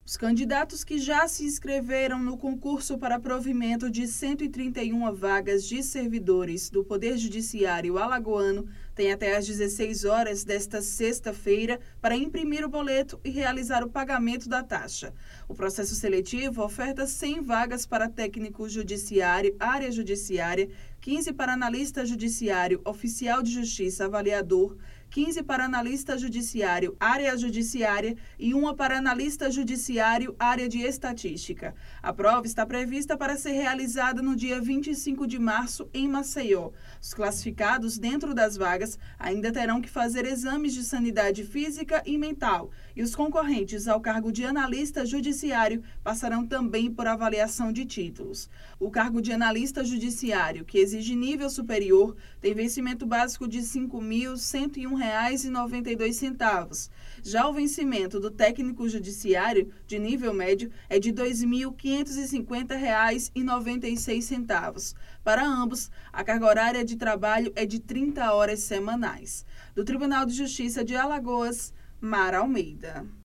Os candidatos que já se inscreveram no concurso para provimento de 131 vagas de servidores do Poder Judiciário alagoano têm até às 16 horas desta sexta-feira para imprimir o boleto e realizar o pagamento da taxa. O processo seletivo oferta 100 vagas para técnico judiciário, área judiciária, 15 para analista judiciário, oficial de justiça, avaliador, 15 para analista judiciário, área judiciária e 1 para analista judiciário, área de estatística. A prova está prevista para ser realizada no dia 25 de março em Maceió. Os classificados dentro das vagas ainda terão que fazer exames de sanidade física e mental, e os concorrentes ao cargo de analista judiciário passarão também por avaliação de títulos. O cargo de analista judiciário, que exige nível superior, tem vencimento básico de R$ 5.101,92. Já o vencimento do técnico judiciário, de nível médio, é de R$ 2.550,96. Para ambos, a carga horária de trabalho é de 30 horas semanais. Do Tribunal de Justiça de Alagoas, Mara Almeida.